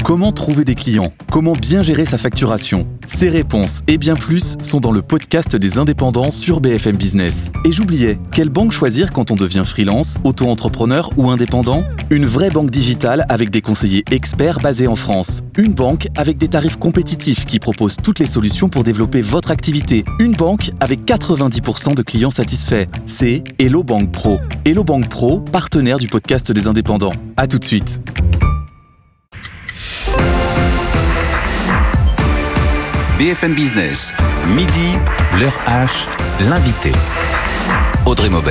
Comment trouver des clients ? Comment bien gérer sa facturation ? Ces réponses et bien plus sont dans le podcast des indépendants sur BFM Business. Et j'oubliais, quelle banque choisir quand on devient freelance, auto-entrepreneur ou indépendant ? Une vraie banque digitale avec des conseillers experts basés en France. Une banque avec des tarifs compétitifs qui propose toutes les solutions pour développer votre activité. Une banque avec 90% de clients satisfaits. C'est Hello Bank Pro. Hello Bank Pro, partenaire du podcast des indépendants. À tout de suite. BFM Business, midi, l'heure H, l'invité. Audrey Maubert.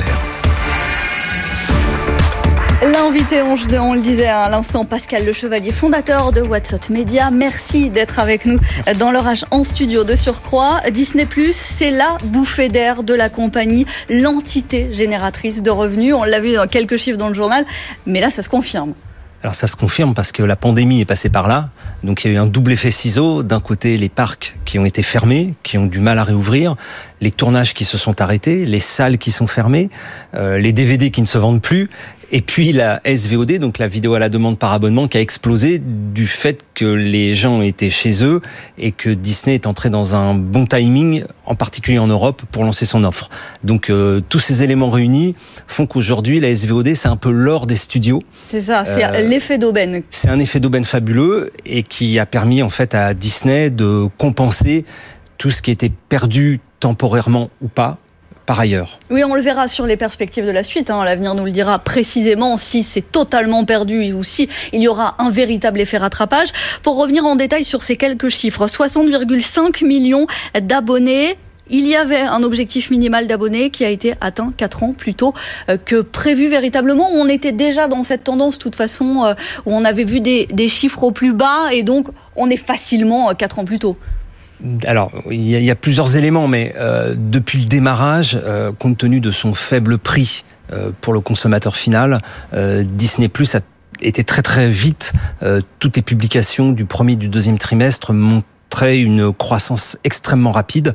L'invité, on le disait à l'instant, Pascal Le Chevalier, fondateur de What's Hot Media. Merci d'être avec nous dans l'heure H en studio de surcroît. Disney+, c'est la bouffée d'air de la compagnie, l'entité génératrice de revenus. On l'a vu dans quelques chiffres dans le journal, mais là, ça se confirme. Alors ça se confirme parce que la pandémie est passée par là. Donc il y a eu un double effet ciseau. D'un côté, les parcs qui ont été fermés, qui ont du mal à réouvrir, les tournages qui se sont arrêtés, les salles qui sont fermées, les DVD qui ne se vendent plus, et puis la SVOD, donc la vidéo à la demande par abonnement, qui a explosé du fait que les gens étaient chez eux et que Disney est entré dans un bon timing, en particulier en Europe, pour lancer son offre. Donc tous ces éléments réunis font qu'aujourd'hui, la SVOD, c'est un peu l'or des studios. C'est ça, c'est l'effet d'aubaine. C'est un effet d'aubaine fabuleux et qui a permis en fait à Disney de compenser tout ce qui était perdu temporairement ou pas par ailleurs. Oui, on le verra sur les perspectives de la suite. L'avenir nous le dira précisément si c'est totalement perdu ou si il y aura un véritable effet rattrapage. Pour revenir en détail sur ces quelques chiffres, 60,5 millions d'abonnés. Il y avait un objectif minimal d'abonnés qui a été atteint 4 ans plus tôt que prévu véritablement. On était déjà dans cette tendance, de toute façon, où on avait vu des chiffres au plus bas et donc on est facilement 4 ans plus tôt. Alors, il y a plusieurs éléments, mais depuis le démarrage, compte tenu de son faible prix pour le consommateur final, Disney+ a été très très vite. Toutes les publications du premier et du deuxième trimestre montraient une croissance extrêmement rapide.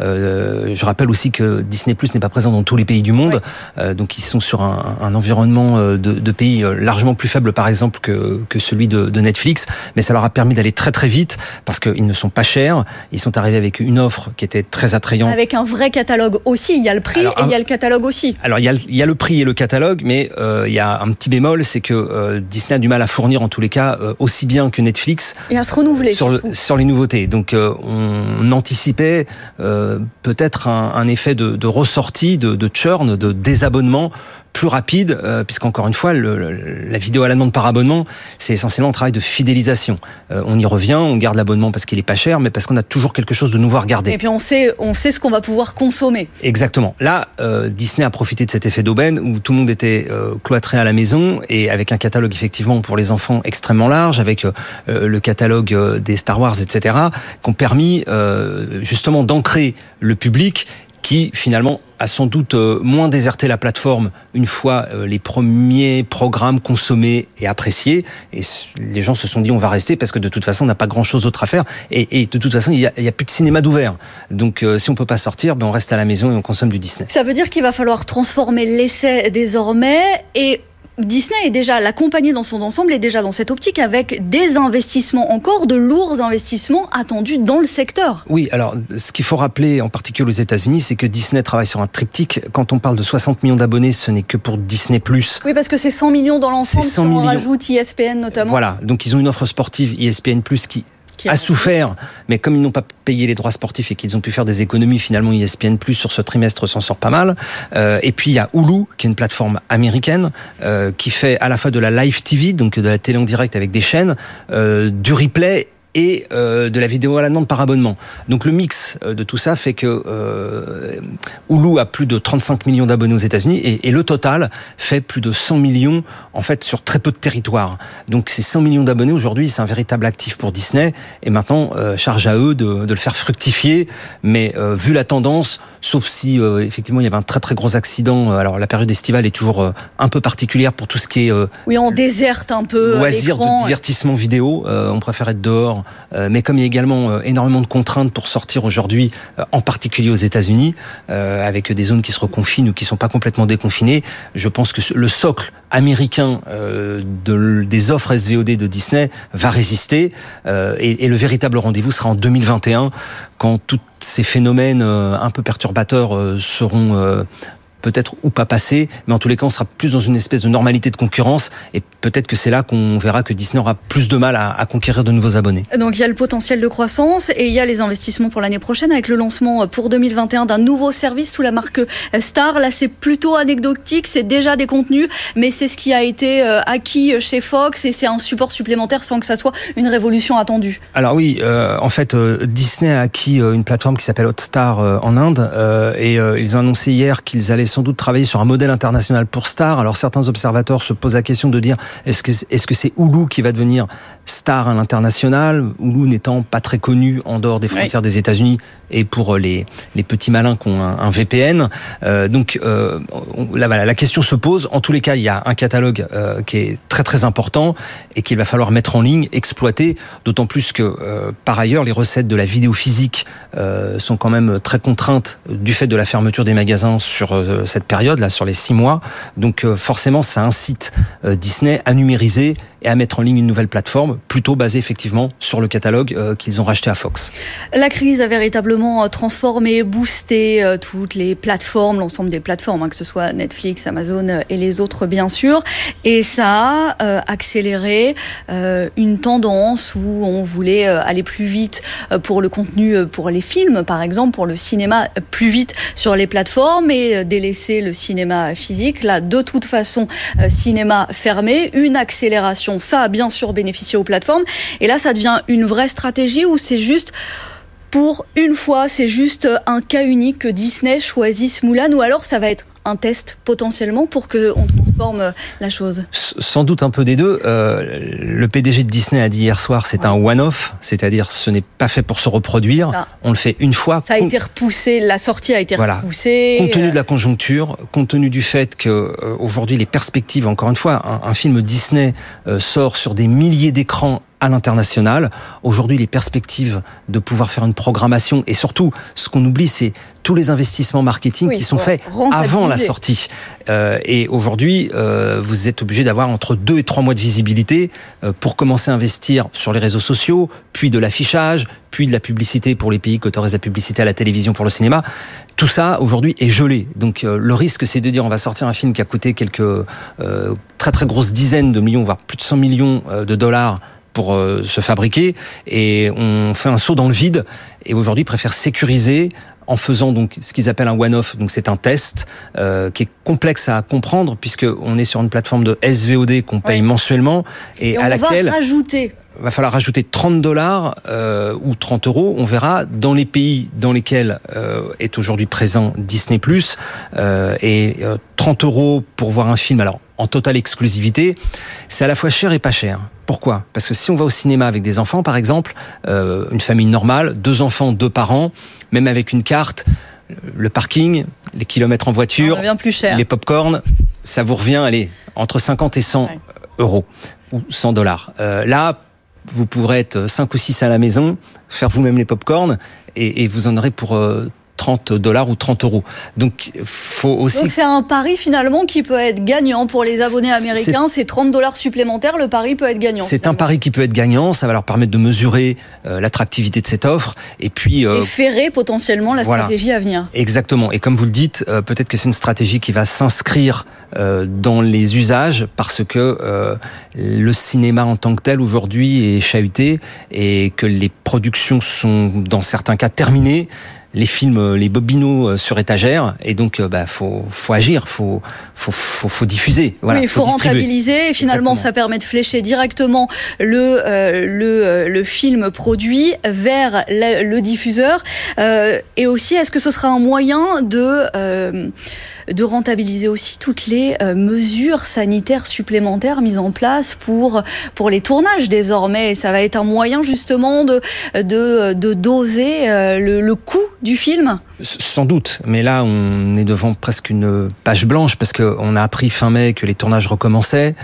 Je rappelle aussi que Disney+ n'est pas présent dans tous les pays du monde, donc ils sont sur un environnement de pays largement plus faible par exemple que celui de Netflix, mais ça leur a permis d'aller très très vite parce qu'ils ne sont pas chers. Ils sont arrivés avec une offre qui était très attrayante. Avec un vrai catalogue aussi, il y a le prix et il y a le catalogue aussi. Alors il y a le prix et le catalogue, mais il y a un petit bémol, c'est que Disney a du mal à fournir en tous les cas aussi bien que Netflix et à se renouveler sur les nouveautés. Donc on anticipait peut-être un effet de ressortie, de churn, de désabonnement plus rapide, puisqu'encore une fois, la vidéo à la demande par abonnement, c'est essentiellement un travail de fidélisation. On y revient, on garde l'abonnement parce qu'il est pas cher, mais parce qu'on a toujours quelque chose de nouveau à regarder. Et puis on sait ce qu'on va pouvoir consommer. Exactement. Là, Disney a profité de cet effet d'aubaine où tout le monde était cloîtré à la maison et avec un catalogue effectivement pour les enfants extrêmement large, avec le catalogue des Star Wars, etc., qui ont permis justement d'ancrer le public qui finalement a sans doute moins déserté la plateforme une fois les premiers programmes consommés et appréciés. Et les gens se sont dit on va rester parce que de toute façon on n'a pas grand chose d'autre à faire. Et de toute façon il y a plus de cinéma d'ouvert. Donc si on peut pas sortir, on reste à la maison et on consomme du Disney. Ça veut dire qu'il va falloir transformer l'essai désormais et Disney est déjà, la compagnie dans son ensemble est déjà dans cette optique avec des investissements encore, de lourds investissements attendus dans le secteur. Oui, alors ce qu'il faut rappeler en particulier aux États-Unis, c'est que Disney travaille sur un triptyque. Quand on parle de 60 millions d'abonnés, ce n'est que pour Disney+. Oui, parce que c'est 100 millions dans l'ensemble, si on rajoute ESPN notamment. Voilà, donc ils ont une offre sportive ESPN+, qui a souffert, mais comme ils n'ont pas payé les droits sportifs et qu'ils ont pu faire des économies, finalement ESPN+ sur ce trimestre s'en sort pas mal. Et puis il y a Hulu, qui est une plateforme américaine, qui fait à la fois de la live TV, donc de la télé en direct avec des chaînes, du replay et de la vidéo à la demande par abonnement. Donc le mix de tout ça fait que Hulu a plus de 35 millions d'abonnés aux États-Unis et le total fait plus de 100 millions en fait sur très peu de territoire. Donc ces 100 millions d'abonnés aujourd'hui, c'est un véritable actif pour Disney et maintenant charge à eux de le faire fructifier. Mais vu la tendance, sauf si effectivement il y avait un très très gros accident. Alors la période estivale est toujours un peu particulière pour tout ce qui est oui, on déserte un peu loisirs de divertissement vidéo. On préfère être dehors. Mais comme il y a également énormément de contraintes pour sortir aujourd'hui, en particulier aux États-Unis, avec des zones qui se reconfinent ou qui sont pas complètement déconfinées, je pense que le socle américain des offres SVOD de Disney va résister et le véritable rendez-vous sera en 2021 quand tous ces phénomènes un peu perturbateurs seront peut-être ou pas passé, mais en tous les cas, on sera plus dans une espèce de normalité de concurrence et peut-être que c'est là qu'on verra que Disney aura plus de mal à conquérir de nouveaux abonnés. Donc il y a le potentiel de croissance et il y a les investissements pour l'année prochaine avec le lancement pour 2021 d'un nouveau service sous la marque Star. Là, c'est plutôt anecdotique, c'est déjà des contenus, mais c'est ce qui a été acquis chez Fox et c'est un support supplémentaire sans que ça soit une révolution attendue. Alors oui, en fait, Disney a acquis une plateforme qui s'appelle Hotstar en Inde et ils ont annoncé hier qu'ils allaient sans doute travailler sur un modèle international pour Star. Alors certains observateurs se posent la question de dire est-ce que c'est Hulu qui va devenir Star à l'international, Hulu n'étant pas très connu en dehors des frontières des États-Unis et pour les petits malins qui ont un VPN. Donc là, voilà, la question se pose. En tous les cas, il y a un catalogue qui est très très important et qu'il va falloir mettre en ligne, exploiter, d'autant plus que par ailleurs, les recettes de la vidéo physique sont quand même très contraintes du fait de la fermeture des magasins sur cette période, là, sur les 6 mois. Donc forcément, ça incite Disney à numériser et à mettre en ligne une nouvelle plateforme, plutôt basée effectivement sur le catalogue qu'ils ont racheté à Fox. La crise a véritablement transformé, boosté toutes les plateformes, l'ensemble des plateformes, que ce soit Netflix, Amazon et les autres bien sûr. Et ça a accéléré une tendance où on voulait aller plus vite pour le contenu, pour les films par exemple, pour le cinéma, plus vite sur les plateformes et délaisser le cinéma physique. Là, de toute façon, cinéma fermé, une accélération. Ça a bien sûr bénéficié aux plateformes. Et là, ça devient une vraie stratégie où c'est juste, pour une fois, c'est juste un cas unique que Disney choisisse Mulan, ou alors ça va être un test potentiellement pour qu'on transforme la chose? Sans doute un peu des deux. Le PDG de Disney a dit hier soir, c'est un one-off, c'est-à-dire ce n'est pas fait pour se reproduire. Ça. On le fait une fois. Ça a été repoussé, la sortie a été repoussée. Compte tenu de la conjoncture, compte tenu du fait que aujourd'hui les perspectives, encore une fois, un film Disney sort sur des milliers d'écrans à l'international. Aujourd'hui, les perspectives de pouvoir faire une programmation et surtout, ce qu'on oublie, c'est tous les investissements marketing qui sont faits avant la sortie. Et aujourd'hui, vous êtes obligé d'avoir entre 2 et 3 mois de visibilité pour commencer à investir sur les réseaux sociaux, puis de l'affichage, puis de la publicité pour les pays qui autorisent la publicité à la télévision pour le cinéma. Tout ça, aujourd'hui, est gelé. Donc, le risque, c'est de dire on va sortir un film qui a coûté quelques très très grosses dizaines de millions, voire plus de 100 millions de dollars pour se fabriquer, et on fait un saut dans le vide, et aujourd'hui préfère sécuriser en faisant donc ce qu'ils appellent un one-off. Donc c'est un test qui est complexe à comprendre puisque on est sur une plateforme de SVOD qu'on paye mensuellement et à laquelle va falloir rajouter $30 ou 30 €. On verra dans les pays dans lesquels est aujourd'hui présent Disney+, et 30 € pour voir un film. Alors en totale exclusivité, c'est à la fois cher et pas cher. Pourquoi ? Parce que si on va au cinéma avec des enfants, par exemple, une famille normale, 2 enfants, 2 parents, même avec une carte, le parking, les kilomètres en voiture, plus cher. Les pop-corn, ça vous revient, allez, entre 50 et 100 € ou $100. Là, vous pourrez être 5 ou 6 à la maison, faire vous-même les pop-corn et vous en aurez pour $30 ou 30 €. Donc, faut aussi. Donc, c'est un pari finalement qui peut être gagnant pour les abonnés américains. C'est $30 supplémentaires. Le pari peut être gagnant. C'est un pari qui peut être gagnant. Ça va leur permettre de mesurer l'attractivité de cette offre et puis et ferrer potentiellement la stratégie à venir. Exactement. Et comme vous le dites, peut-être que c'est une stratégie qui va s'inscrire dans les usages parce que le cinéma en tant que tel aujourd'hui est chahuté et que les productions sont dans certains cas terminées. Les films, les bobinos sur étagère, et donc faut agir, faut diffuser, voilà, oui, faut rentabiliser. Et finalement, ça permet de flécher directement le film produit vers le diffuseur. Et aussi, est-ce que ce sera un moyen de rentabiliser aussi toutes les mesures sanitaires supplémentaires mises en place pour les tournages désormais? Ça va être un moyen justement de doser le coût du film. Sans doute, mais là on est devant presque une page blanche parce qu'on a appris fin mai que les tournages recommençaient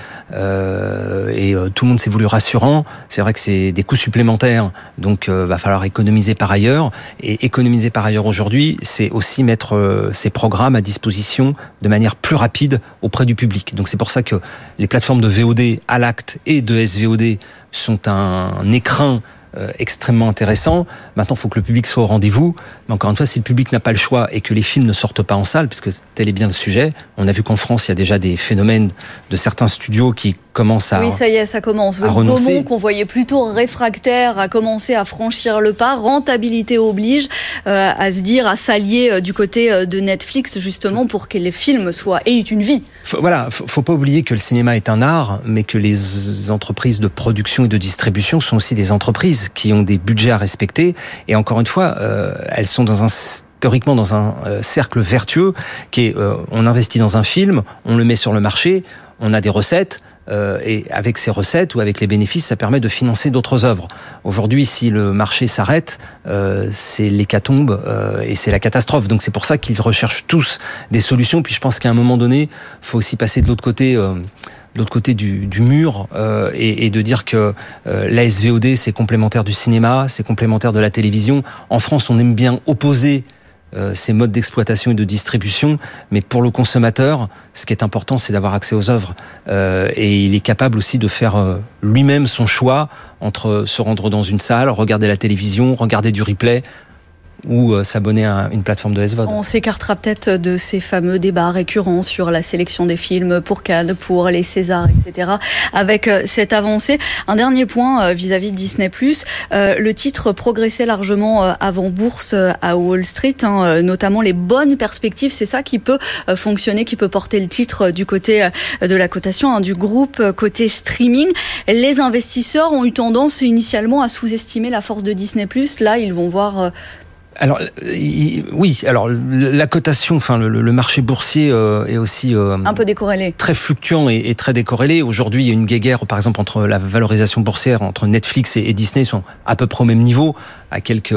et tout le monde s'est voulu rassurant. C'est vrai que c'est des coûts supplémentaires, donc va falloir économiser par ailleurs. Et économiser par ailleurs aujourd'hui, c'est aussi mettre ces programmes à disposition de manière plus rapide auprès du public. Donc c'est pour ça que les plateformes de VOD à l'acte et de SVOD sont un écrin extrêmement intéressant. Maintenant, il faut que le public soit au rendez-vous. Mais encore une fois, si le public n'a pas le choix et que les films ne sortent pas en salle, puisque tel est bien le sujet, on a vu qu'en France, il y a déjà des phénomènes de certains studios qui commencent à renoncer. Oui, ça y est, ça commence. Gaumont, qu'on voyait plutôt réfractaire, a commencé à franchir le pas. Rentabilité oblige à se dire, à s'allier du côté de Netflix, justement, pour que les films aient une vie. Faut pas oublier que le cinéma est un art, mais que les entreprises de production et de distribution sont aussi des entreprises qui ont des budgets à respecter. Et encore une fois, elles sont historiquement dans un cercle vertueux qui est on investit dans un film, on le met sur le marché, on a des recettes, et avec ces recettes ou avec les bénéfices, ça permet de financer d'autres œuvres. Aujourd'hui, si le marché s'arrête, c'est l'hécatombe et c'est la catastrophe. Donc c'est pour ça qu'ils recherchent tous des solutions. Puis je pense qu'à un moment donné, il faut aussi passer de l'autre côté du mur et de dire que la SVOD, c'est complémentaire du cinéma, c'est complémentaire de la télévision. En France, on aime bien opposer ces modes d'exploitation et de distribution, mais pour le consommateur, ce qui est important, c'est d'avoir accès aux œuvres. Et il est capable aussi de faire lui-même son choix entre se rendre dans une salle, regarder la télévision, regarder du replay, ou s'abonner à une plateforme de SVOD. On s'écartera peut-être de ces fameux débats récurrents sur la sélection des films pour Cannes, pour les Césars, etc. Avec cette avancée. Un dernier point vis-à-vis de Disney+. Le titre progressait largement avant bourse à Wall Street, notamment les bonnes perspectives. C'est ça qui peut fonctionner, qui peut porter le titre du côté de la cotation, du groupe côté streaming. Les investisseurs ont eu tendance initialement à sous-estimer la force de Disney+. Là, ils vont voir... Alors oui, alors la cotation, enfin le marché boursier est aussi un peu décorrélé, très fluctuant et très décorrélé. Aujourd'hui, il y a une guéguerre, par exemple, entre la valorisation boursière entre Netflix et Disney, sont à peu près au même niveau, à quelques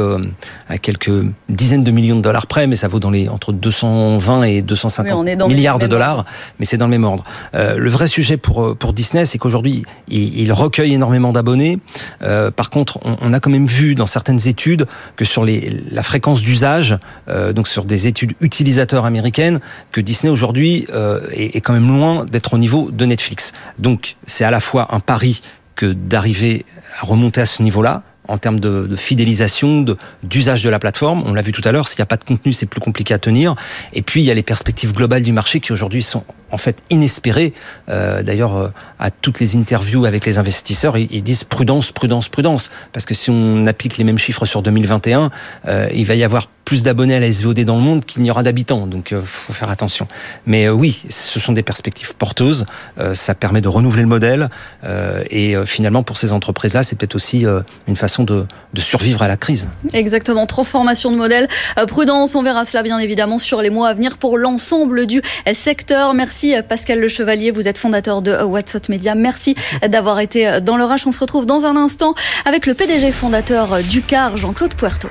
dizaines de millions de dollars près, mais ça vaut entre 220 et 250 milliards de dollars, mais c'est dans le même ordre. Le vrai sujet pour Disney, c'est qu'aujourd'hui, il recueille énormément d'abonnés. Par contre, on a quand même vu dans certaines études que sur la fréquence d'usage, donc sur des études utilisateurs américaines, que Disney aujourd'hui est quand même loin d'être au niveau de Netflix. Donc c'est à la fois un pari que d'arriver à remonter à ce niveau-là, en termes de fidélisation, d'usage de la plateforme. On l'a vu tout à l'heure, s'il n'y a pas de contenu, c'est plus compliqué à tenir. Et puis, il y a les perspectives globales du marché qui aujourd'hui sont en fait inespérées. D'ailleurs, à toutes les interviews avec les investisseurs, ils disent prudence, prudence, prudence. Parce que si on applique les mêmes chiffres sur 2021, il va y avoir plus d'abonnés à la SVOD dans le monde qu'il n'y aura d'habitants. Donc, faut faire attention. Mais oui, ce sont des perspectives porteuses. Ça permet de renouveler le modèle. Et finalement, pour ces entreprises-là, c'est peut-être aussi une façon de survivre à la crise. Exactement. Transformation de modèle. Prudence, on verra cela bien évidemment sur les mois à venir pour l'ensemble du secteur. Merci Pascal Le Chevalier. Vous êtes fondateur de What's Hot Media. Merci d'avoir été dans le Rush. On se retrouve dans un instant avec le PDG fondateur d'Ucar, Jean-Claude Puerto.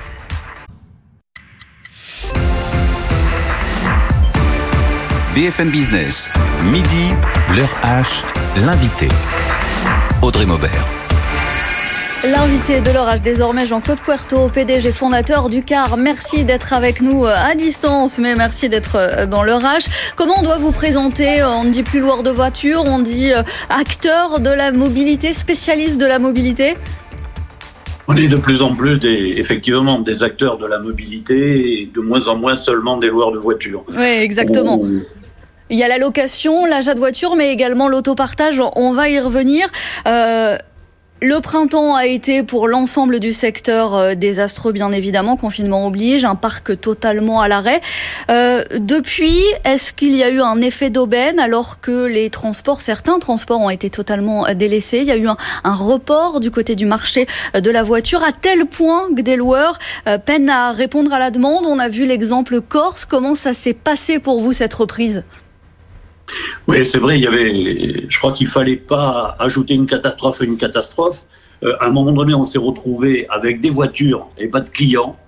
BFM Business, midi, l'heure H, l'invité. Audrey Maubert. L'invité de l'orage désormais, Jean-Claude Puerto, PDG fondateur d'Ucar. Merci d'être avec nous à distance, mais merci d'être dans l'orage. Comment on doit vous présenter? On ne dit plus loueur de voiture, on dit acteur de la mobilité, spécialiste de la mobilité? On est de plus en plus effectivement des acteurs de la mobilité et de moins en moins seulement des loueurs de voitures. Oui, exactement. Il y a la location, l'achat de voiture, mais également l'autopartage. On va y revenir. Le printemps a été pour l'ensemble du secteur désastreux, bien évidemment, confinement oblige, un parc totalement à l'arrêt. Depuis, est-ce qu'il y a eu un effet d'aubaine alors que certains transports ont été totalement délaissés? Il y a eu un report du côté du marché de la voiture à tel point que des loueurs peinent à répondre à la demande. On a vu l'exemple Corse. Comment ça s'est passé pour vous, cette reprise? Oui, c'est vrai, je crois qu'il fallait pas ajouter une catastrophe à une catastrophe. À un moment donné, on s'est retrouvé avec des voitures et pas de clients.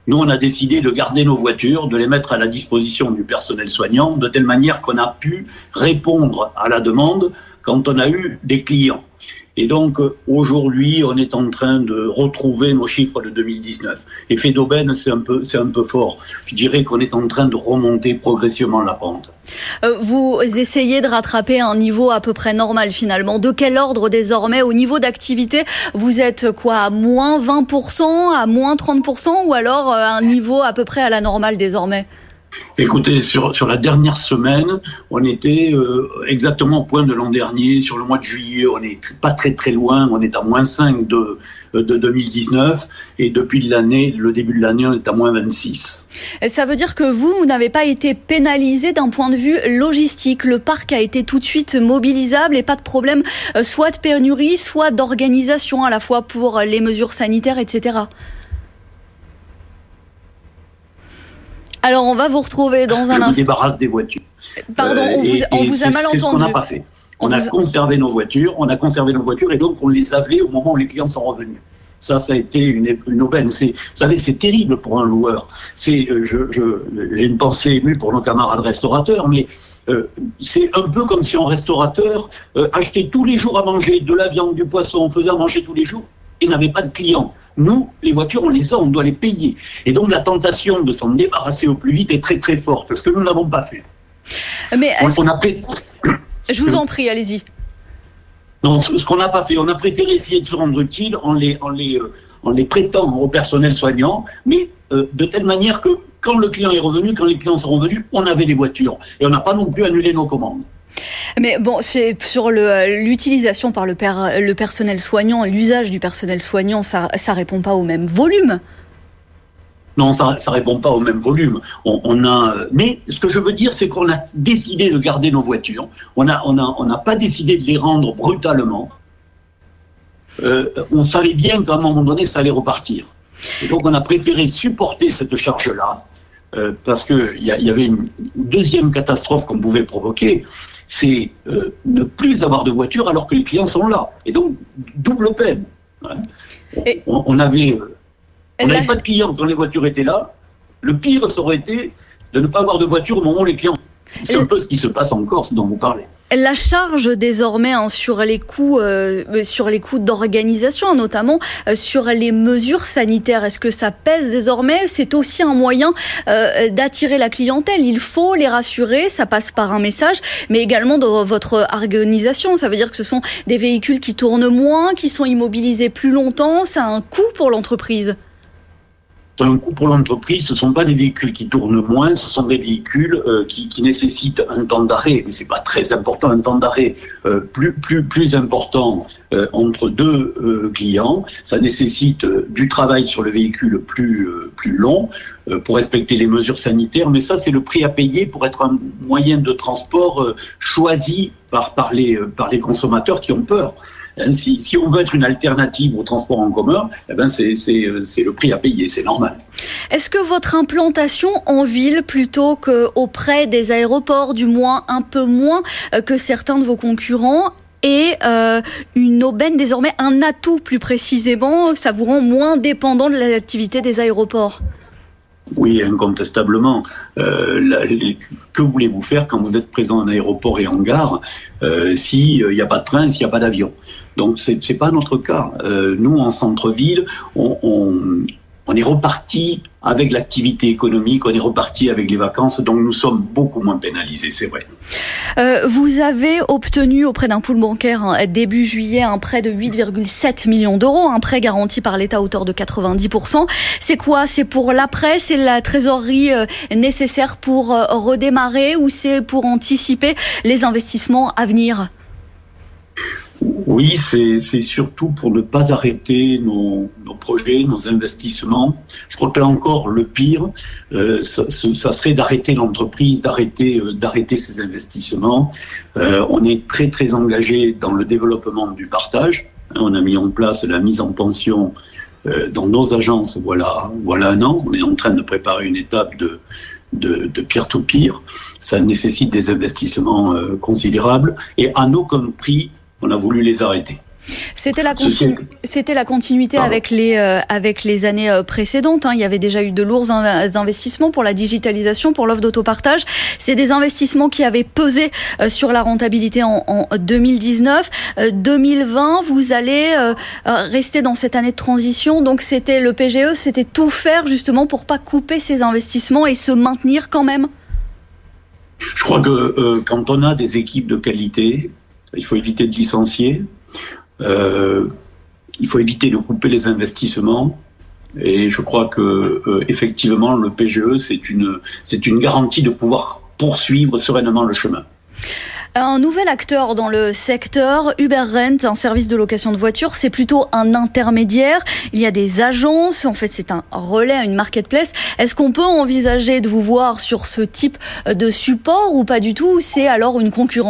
Nous, on a décidé de garder nos voitures, de les mettre à la disposition du personnel soignant, de telle manière qu'on a pu répondre à la demande quand on a eu des clients. Et donc, aujourd'hui, on est en train de retrouver nos chiffres de 2019. Effet d'aubaine, c'est un peu fort. Je dirais qu'on est en train de remonter progressivement la pente. Vous essayez de rattraper un niveau à peu près normal, finalement. De quel ordre, désormais, au niveau d'activité, vous êtes quoi, à moins 20%, à moins 30%, ou alors à un niveau à peu près à la normale, désormais ? Écoutez, sur la dernière semaine, on était exactement au point de l'an dernier. Sur le mois de juillet, on n'est pas très loin. On est à moins 5 de 2019. Et depuis le début de l'année, on est à moins 26. Ça veut dire que vous n'avez pas été pénalisé d'un point de vue logistique. Le parc a été tout de suite mobilisable et pas de problème, soit de pénurie, soit d'organisation, à la fois pour les mesures sanitaires, etc. Alors, on va vous retrouver dans un instant. Je me débarrasse des voitures. Pardon, on vous a mal entendu. C'est ce qu'on n'a pas fait. On a conservé nos voitures, et donc on les avait au moment où les clients sont revenus. Ça a été une aubaine. Vous savez, c'est terrible pour un loueur. J'ai une pensée émue pour nos camarades restaurateurs, mais c'est un peu comme si un restaurateur achetait tous les jours à manger de la viande, du poisson, faisait à manger tous les jours et n'avait pas de clients. Nous, les voitures, on les a, on doit les payer. Et donc la tentation de s'en débarrasser au plus vite est très très forte, parce que nous n'avons pas fait. Mais je vous en prie, allez-y. Non, ce qu'on n'a pas fait, on a préféré essayer de se rendre utile en les prêtant au personnel soignant, mais de telle manière que quand le client est revenu, quand les clients sont revenus, on avait les voitures. Et on n'a pas non plus annulé nos commandes. Mais bon, c'est sur l'utilisation par le personnel soignant, l'usage du personnel soignant, ça répond pas au même volume. Non, ça répond pas au même volume. Mais ce que je veux dire, c'est qu'on a décidé de garder nos voitures. On n'a pas décidé de les rendre brutalement. On savait bien qu'à un moment donné, ça allait repartir. Et donc, on a préféré supporter cette charge-là, parce que il y avait une deuxième catastrophe qu'on pouvait provoquer, c'est ne plus avoir de voiture alors que les clients sont là. Et donc, double peine. On n'avait pas de clients quand les voitures étaient là. Le pire, ça aurait été de ne pas avoir de voiture au moment où les clients... C'est un peu ce qui se passe en Corse dont vous parlez. La charge désormais sur les coûts d'organisation, notamment sur les mesures sanitaires, est-ce que ça pèse désormais ? C'est aussi un moyen d'attirer la clientèle. Il faut les rassurer, ça passe par un message, mais également dans votre organisation. Ça veut dire que ce sont des véhicules qui tournent moins, qui sont immobilisés plus longtemps. Ça a un coût pour l'entreprise. C'est un coût pour l'entreprise, ce ne sont pas des véhicules qui tournent moins, ce sont des véhicules qui nécessitent un temps d'arrêt, mais ce n'est pas très important, un temps d'arrêt plus important entre deux clients. Ça nécessite du travail sur le véhicule plus long pour respecter les mesures sanitaires, mais ça c'est le prix à payer pour être un moyen de transport choisi par les consommateurs qui ont peur. Si on veut être une alternative au transport en commun, c'est le prix à payer, c'est normal. Est-ce que votre implantation en ville plutôt qu'auprès des aéroports, du moins un peu moins que certains de vos concurrents, est une aubaine désormais, un atout plus précisément, ça vous rend moins dépendant de l'activité des aéroports ? Oui, incontestablement. Que voulez-vous faire quand vous êtes présent en aéroport et en gare s'il n'y a pas de train, s'il n'y a pas d'avion ? Donc, c'est pas notre cas. Nous, en centre-ville, on est reparti avec l'activité économique, on est reparti avec les vacances, donc nous sommes beaucoup moins pénalisés, c'est vrai. Vous avez obtenu auprès d'un pool bancaire début juillet un prêt de 8,7 millions d'euros, un prêt garanti par l'État à hauteur de 90%. C'est quoi ? C'est pour l'après ? C'est la trésorerie nécessaire pour redémarrer ou c'est pour anticiper les investissements à venir ? Oui, c'est surtout pour ne pas arrêter nos projets, nos investissements. Je crois que là encore, le pire, ça serait d'arrêter l'entreprise, d'arrêter ces investissements. On est très très engagé dans le développement du partage. On a mis en place la mise en pension dans nos agences, voilà un an. On est en train de préparer une étape de peer-to-peer. Ça nécessite des investissements considérables et à aucun prix on a voulu les arrêter. C'était la continuité avec les années précédentes. Il y avait déjà eu de lourds investissements pour la digitalisation, pour l'offre d'autopartage. C'est des investissements qui avaient pesé sur la rentabilité en 2019. 2020, vous allez rester dans cette année de transition. Donc c'était le PGE, c'était tout faire justement pour pas couper ces investissements et se maintenir quand même. Je crois que quand on a des équipes de qualité, il faut éviter de licencier. Il faut éviter de couper les investissements et je crois que effectivement le PGE c'est une garantie de pouvoir poursuivre sereinement le chemin. Un nouvel acteur dans le secteur, Uber Rent, un service de location de voitures, c'est plutôt un intermédiaire. Il y a des agences, en fait c'est un relais, une marketplace. Est-ce qu'on peut envisager de vous voir sur ce type de support ou pas du tout, ou c'est alors une concurrence ?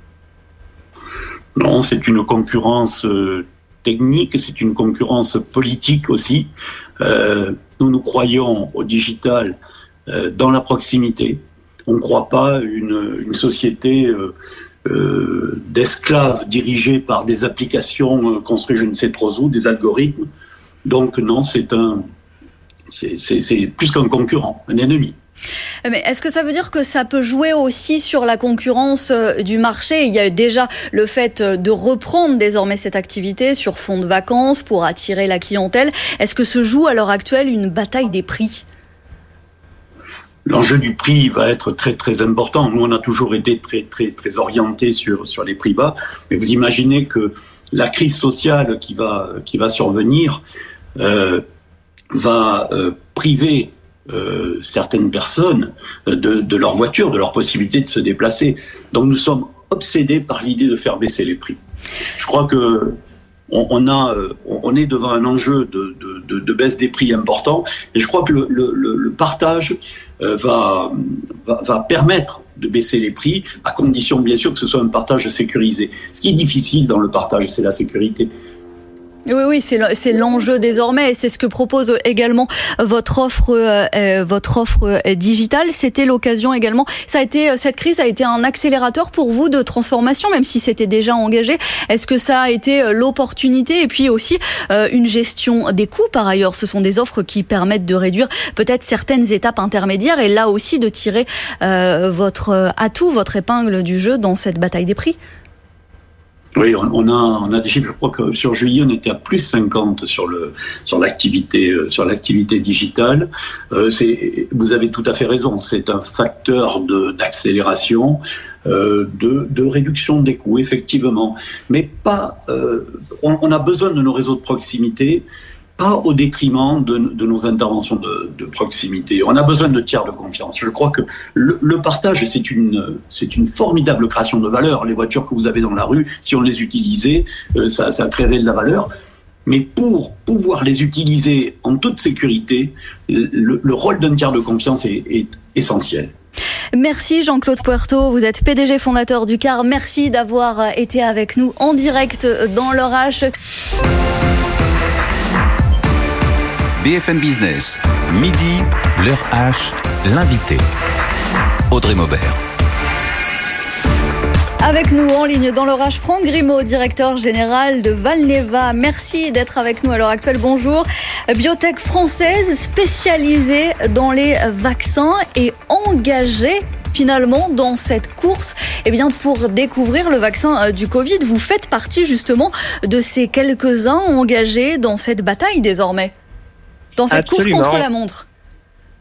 Non, c'est une concurrence technique, c'est une concurrence politique aussi. Nous croyons au digital dans la proximité. On ne croit pas une société d'esclaves dirigée par des applications construites je ne sais trop où, des algorithmes. Donc non, c'est plus qu'un concurrent, un ennemi. Mais est-ce que ça veut dire que ça peut jouer aussi sur la concurrence du marché ? Il y a déjà le fait de reprendre désormais cette activité sur fond de vacances pour attirer la clientèle. Est-ce que se joue à l'heure actuelle une bataille des prix ? L'enjeu du prix va être très très important. Nous, on a toujours été très très très orientés sur les prix bas. Mais vous imaginez que la crise sociale qui va survenir va priver certaines personnes de leur voiture, de leur possibilité de se déplacer. Donc nous sommes obsédés par l'idée de faire baisser les prix. Je crois que on est devant un enjeu de baisse des prix important, et je crois que le partage va permettre de baisser les prix, à condition bien sûr que ce soit un partage sécurisé. Ce qui est difficile dans le partage, c'est la sécurité. Oui, c'est l'enjeu désormais, et c'est ce que propose également votre offre digitale. C'était l'occasion également. Cette crise a été un accélérateur pour vous de transformation, même si c'était déjà engagé. Est-ce que ça a été l'opportunité et puis aussi une gestion des coûts par ailleurs? Ce sont des offres qui permettent de réduire peut-être certaines étapes intermédiaires et là aussi de tirer votre atout, votre épingle du jeu dans cette bataille des prix. Oui, on a des chiffres. Je crois que sur juillet, on était à plus 50 sur l'activité digitale. Vous avez tout à fait raison. C'est un facteur d'accélération, de réduction des coûts, effectivement. Mais pas. On a besoin de nos réseaux de proximité, pas au détriment de nos interventions de proximité. On a besoin de tiers de confiance. Je crois que le partage, c'est une formidable création de valeur. Les voitures que vous avez dans la rue, si on les utilisait, ça créerait de la valeur. Mais pour pouvoir les utiliser en toute sécurité, le rôle d'un tiers de confiance est essentiel. Merci Jean-Claude Puerto, vous êtes PDG fondateur du CAR. Merci d'avoir été avec nous en direct dans l'Heure H. BFM Business, midi, l'Heure H, l'invité. Audrey Maubert. Avec nous en ligne dans l'Heure H, Franck Grimaud, directeur général de Valneva. Merci d'être avec nous à l'heure actuelle. Bonjour. Biotech française spécialisée dans les vaccins et engagée finalement dans cette course pour découvrir le vaccin du Covid. Vous faites partie justement de ces quelques-uns engagés dans cette bataille désormais. Dans cette Absolument. course contre la montre. Pardon ?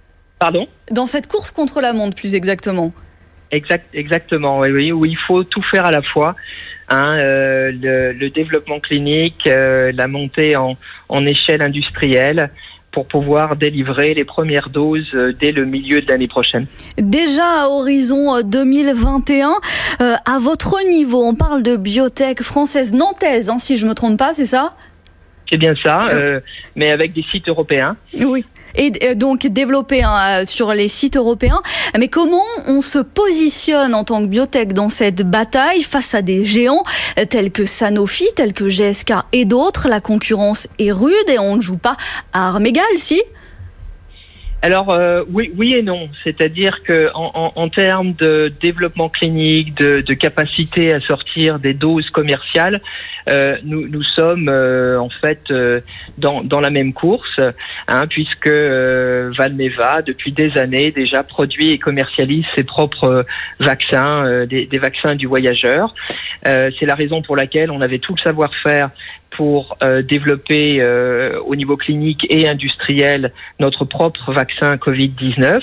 Dans cette course contre la montre, plus exactement. Exactement, oui, où il faut tout faire à la fois. Le développement clinique, la montée en échelle industrielle pour pouvoir délivrer les premières doses dès le milieu de l'année prochaine. Déjà à horizon 2021, à votre niveau, on parle de biotech française nantaise, si je ne me trompe pas, c'est ça ? C'est bien ça, mais avec des sites européens. Oui. Et donc développé sur les sites européens. Mais comment on se positionne en tant que biotech dans cette bataille face à des géants tels que Sanofi, tels que GSK et d'autres? La concurrence est rude et on ne joue pas à armes égales, si ? Alors oui et non, c'est-à-dire que en termes de développement clinique, de capacité à sortir des doses commerciales, nous sommes en fait dans la même course, puisque Valneva depuis des années déjà produit et commercialise ses propres vaccins, des vaccins du voyageur. C'est la raison pour laquelle on avait tout le savoir-faire pour développer au niveau clinique et industriel notre propre vaccin Covid-19.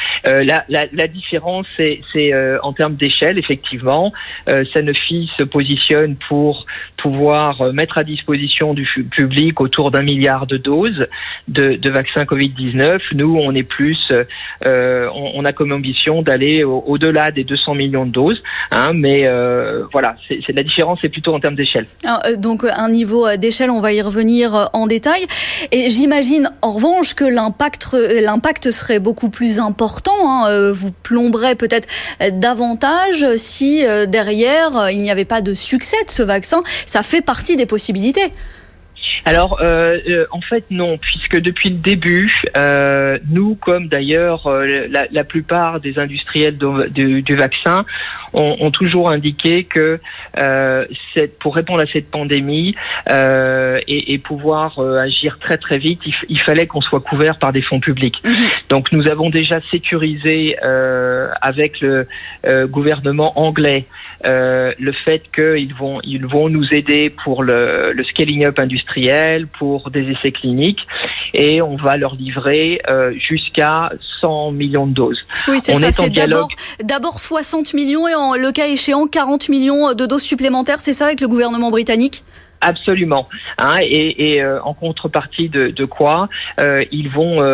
La différence, c'est en termes d'échelle, effectivement. Sanofi se positionne pour pouvoir mettre à disposition du public autour d'1 milliard de doses de vaccins Covid-19. Nous, on est plus, on a comme ambition d'aller au-delà des 200 millions de doses. Mais voilà, c'est la différence, c'est plutôt en termes d'échelle. Donc un niveau d'échelle, on va y revenir en détail. Et j'imagine en revanche que l'impact serait beaucoup plus important. Vous plomberez peut-être davantage si derrière il n'y avait pas de succès de ce vaccin. Ça fait partie des possibilités. Alors, en fait, non, puisque depuis le début, nous, comme d'ailleurs la plupart des industriels du vaccin, ont toujours indiqué que pour répondre à cette pandémie et pouvoir agir très très vite, il fallait qu'on soit couvert par des fonds publics. Donc, nous avons déjà sécurisé avec le gouvernement anglais le fait qu'ils vont nous aider pour le scaling up industriel, pour des essais cliniques, et on va leur livrer jusqu'à 100 millions de doses. Oui, c'est ça. C'est d'abord 60 millions et en le cas échéant 40 millions de doses supplémentaires. C'est ça avec le gouvernement britannique ? Absolument, et en contrepartie de quoi ils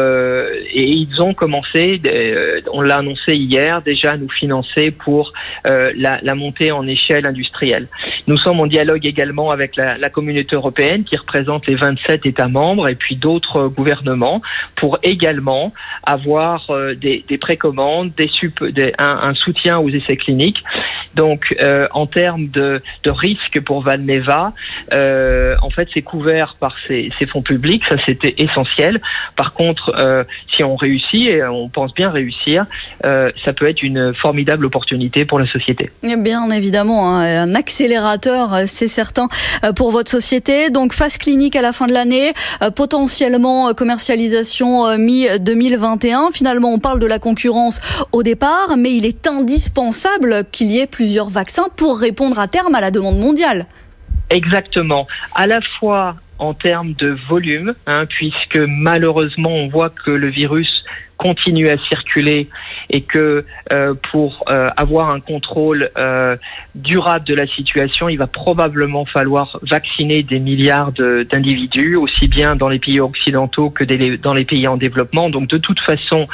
ont commencé, on l'a annoncé hier, déjà à nous financer pour la montée en échelle industrielle. Nous sommes en dialogue également avec la communauté européenne qui représente les 27 États membres et puis d'autres gouvernements pour également avoir des précommandes, un soutien aux essais cliniques. Donc en termes de risque pour Valneva, en fait, c'est couvert par ces fonds publics, ça c'était essentiel. Par contre, si on réussit, et on pense bien réussir, ça peut être une formidable opportunité pour la société. Bien évidemment, un accélérateur, c'est certain, pour votre société. Donc, phase clinique à la fin de l'année, potentiellement commercialisation mi-2021. Finalement, on parle de la concurrence au départ, mais il est indispensable qu'il y ait plusieurs vaccins pour répondre à terme à la demande mondiale. Exactement. À la fois en termes de volume, puisque malheureusement on voit que le virus continue à circuler et que pour avoir un contrôle durable de la situation, il va probablement falloir vacciner des milliards d'individus, aussi bien dans les pays occidentaux que dans les pays en développement. Donc de toute façon,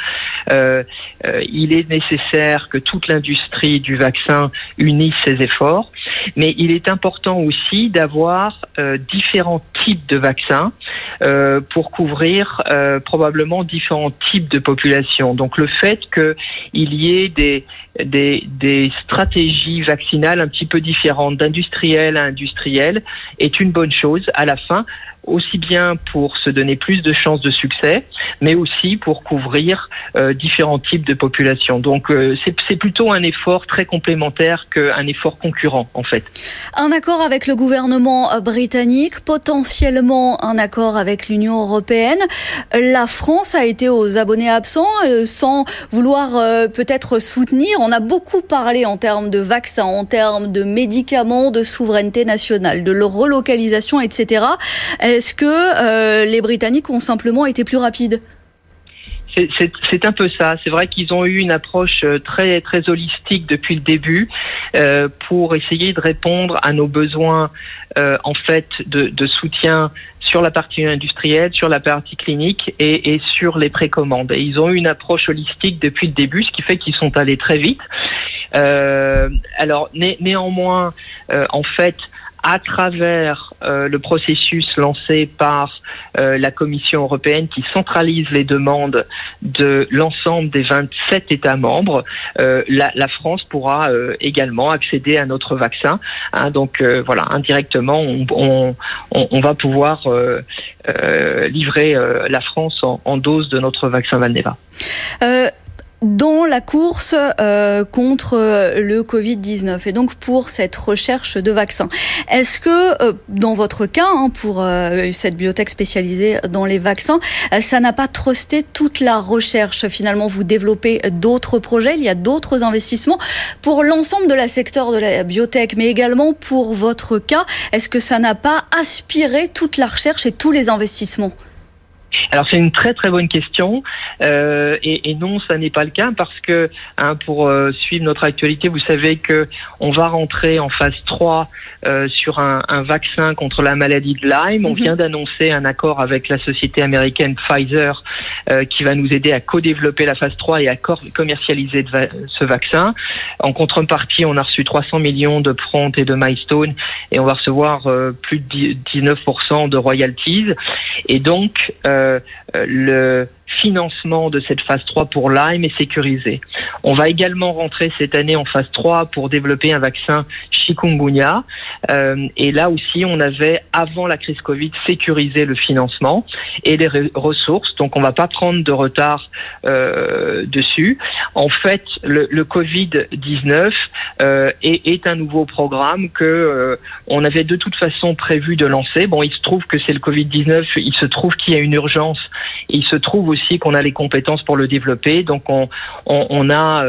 il est nécessaire que toute l'industrie du vaccin unisse ses efforts, mais il est important aussi d'avoir différents types de vaccins pour couvrir probablement différents types de populations. Donc le fait qu'il y ait des stratégies vaccinales un petit peu différentes d'industriel à industriel est une bonne chose à la fin, aussi bien pour se donner plus de chances de succès, mais aussi pour couvrir différents types de populations. Donc c'est plutôt un effort très complémentaire qu'un effort concurrent en fait. Un accord avec le gouvernement britannique, potentiellement un accord avec l'Union européenne. La France a été aux abonnés absents sans vouloir peut-être soutenir. On a beaucoup parlé en termes de vaccins, en termes de médicaments, de souveraineté nationale, de leur relocalisation, etc. Est-ce que les Britanniques ont simplement été plus rapides ? C'est un peu ça. C'est vrai qu'ils ont eu une approche très très holistique depuis le début pour essayer de répondre à nos besoins en fait de soutien sur la partie industrielle, sur la partie clinique et sur les précommandes. Et ils ont eu une approche holistique depuis le début, ce qui fait qu'ils sont allés très vite. Alors néanmoins, en fait, à travers le processus lancé par la Commission européenne qui centralise les demandes de l'ensemble des 27 États membres, la France pourra également accéder à notre vaccin. Donc voilà, indirectement, on va pouvoir livrer la France en dose de notre vaccin Valneva. Dans la course contre le Covid-19 et donc pour cette recherche de vaccins, est-ce que dans votre cas, pour cette biotech spécialisée dans les vaccins, ça n'a pas trusté toute la recherche? Finalement, vous développez d'autres projets, il y a d'autres investissements pour l'ensemble de la secteur de la biotech, mais également pour votre cas, est-ce que ça n'a pas aspiré toute la recherche et tous les investissements? Alors c'est une très très bonne question et non, ça n'est pas le cas parce que pour suivre notre actualité, vous savez que on va rentrer en phase 3 sur un vaccin contre la maladie de Lyme. On vient d'annoncer un accord avec la société américaine Pfizer qui va nous aider à co-développer la phase 3 et à commercialiser ce vaccin. En contrepartie, on a reçu 300 millions de upfront et de milestone et on va recevoir plus de 19% de royalties. Et donc, le financement de cette phase 3 pour Lyme est sécurisé. On va également rentrer cette année en phase 3 pour développer un vaccin chikungunya. Et là aussi, on avait, avant la crise Covid, sécurisé le financement et les ressources. Donc, on ne va pas prendre de retard dessus. En fait, le Covid-19 est un nouveau programme que on avait de toute façon prévu de lancer. Bon, il se trouve que c'est le Covid-19, il se trouve qu'il y a une urgence. Et il se trouve aussi qu'on a les compétences pour le développer. Donc, on a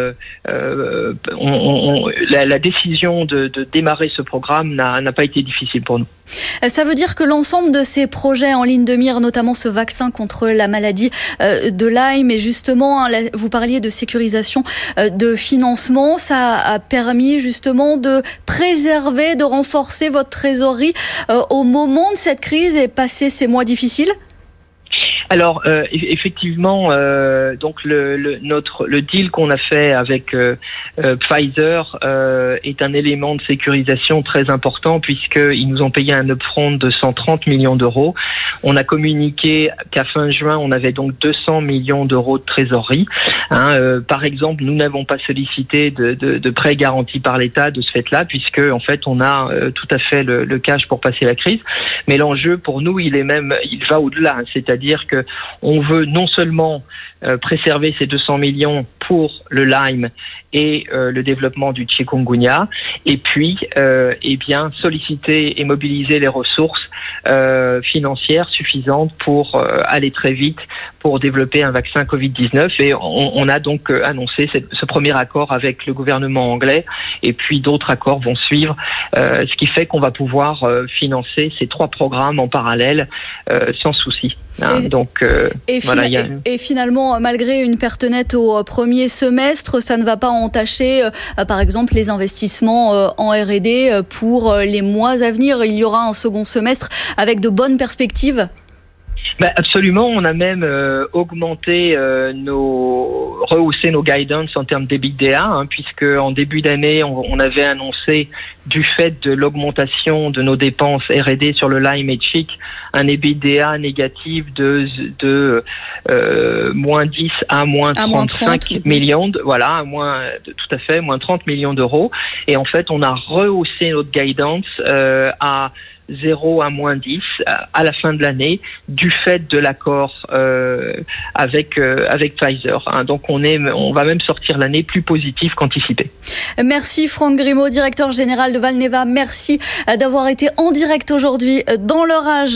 la décision de démarrer ce programme n'a pas été difficile pour nous. Ça veut dire que l'ensemble de ces projets en ligne de mire, notamment ce vaccin contre la maladie de Lyme, et justement, vous parliez de sécurisation de financement, ça a permis justement de préserver, de renforcer votre trésorerie au moment de cette crise et passer ces mois difficiles? Alors effectivement, donc le deal qu'on a fait avec Pfizer est un élément de sécurisation très important puisqu'ils nous ont payé un upfront de 130 millions d'euros. On a communiqué qu'à fin juin, on avait donc 200 millions d'euros de trésorerie. Par exemple, nous n'avons pas sollicité de prêts garantis par l'État de ce fait-là puisque en fait on a tout à fait le cash pour passer la crise. Mais l'enjeu pour nous, il va au-delà, c'est-à-dire que on veut non seulement préserver ces 200 millions pour le Lyme et le développement du chikungunya, et puis solliciter et mobiliser les ressources financières suffisantes pour aller très vite pour développer un vaccin Covid-19. Et on a donc annoncé ce premier accord avec le gouvernement anglais, et puis d'autres accords vont suivre, ce qui fait qu'on va pouvoir financer ces 3 programmes en parallèle sans souci. Et finalement, malgré une perte nette au premier semestre, ça ne va pas entacher, par exemple, les investissements en R&D pour les mois à venir. Il y aura un second semestre avec de bonnes perspectives. Absolument, on a même rehaussé nos guidance en termes d'EBITDA, puisque en début d'année, on avait annoncé, du fait de l'augmentation de nos dépenses R&D sur le Lyme et Chick, un EBITDA négatif de moins 10 à moins 35 millions, tout à fait, moins 30 millions d'euros. Et en fait, on a rehaussé notre guidance à 0 à moins 10 à la fin de l'année du fait de l'accord avec Pfizer. Donc on va même sortir l'année plus positive qu'anticipée. Merci Franck Grimaud, directeur général de Valneva. Merci d'avoir été en direct aujourd'hui dans l'Heure Âge.